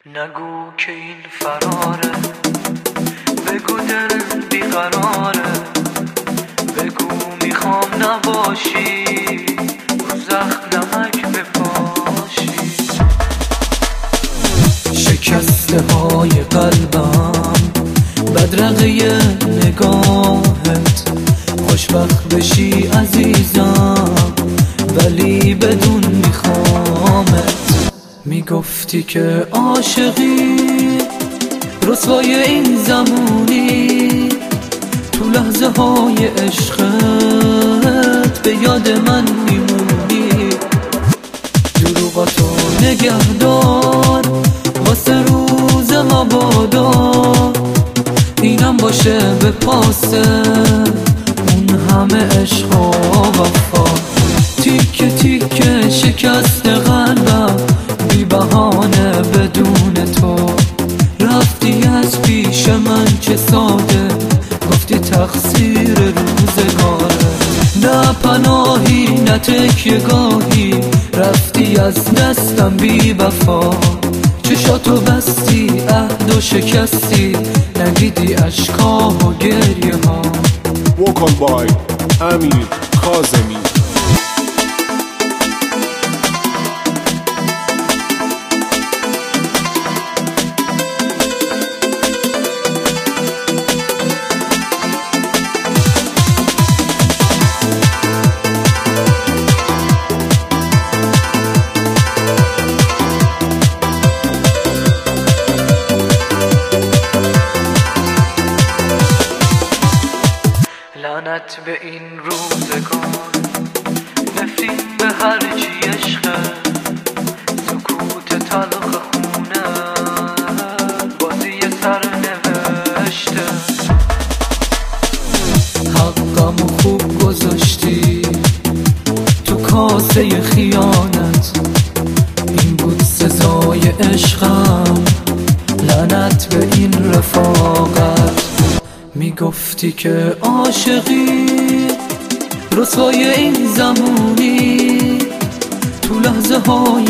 نگو که این فراره، بگو دل بیقراره، بگو میخوام نباشی، رو زخم نمک بپاشی. شکسته های قلبم بدرقه نگاهت، خوشبخت بشی عزیزم ولی بدون میخوامت. میگفتی که عاشقی رسوای این زمونی، تو لحظه های عشقت به یاد من میمونی. دروغاتو نگهدار واسه روز مبادا، اینم باشه به پاسه اون همه عشق و وفا. تیکه تیکه شکست قلبم بی بهانه بدون تو، رفتی از پیش من چه ساده، گفتی تقصیر روزگاره. نه پناهی نه تکیه گاهی، رفتی از دستم بی وفا. چشاتو بستی عهد و شکستی، ندیدی اشکا و گریه ها. وکن بای امیر کاظمی. لعنت به این روزگار، نفرین به هرچی عشقه، سکوت تلخ خونه بازی سر نوشته. حقمو خوب گذاشتی تو کاسه خیانت، این بود سزای عشقم. لعنت به این رفاقت. میگفتی که عاشقی رسوای این زمونی، تو لحظه های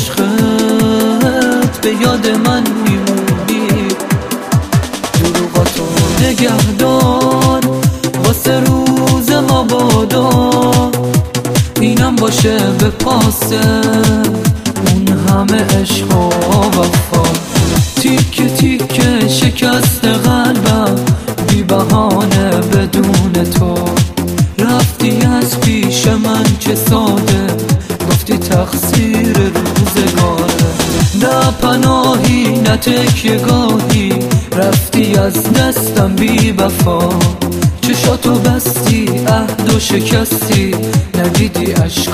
عشقت به یاد من میمونی. دروغاتو نگهدار واسه روز مبادا، اینم باشه به پاسه اون همه عشق و وفا. تیکه تیکه شکست قلبم بی بهانه بدون تو، رفتی از پیش من چه ساده، گفتی تقصیر روزگاره. نه پناهی نه تکیه گاهی، رفتی از دستم بی وفا. چشاتو بستی عهد و شکستی، ندیدی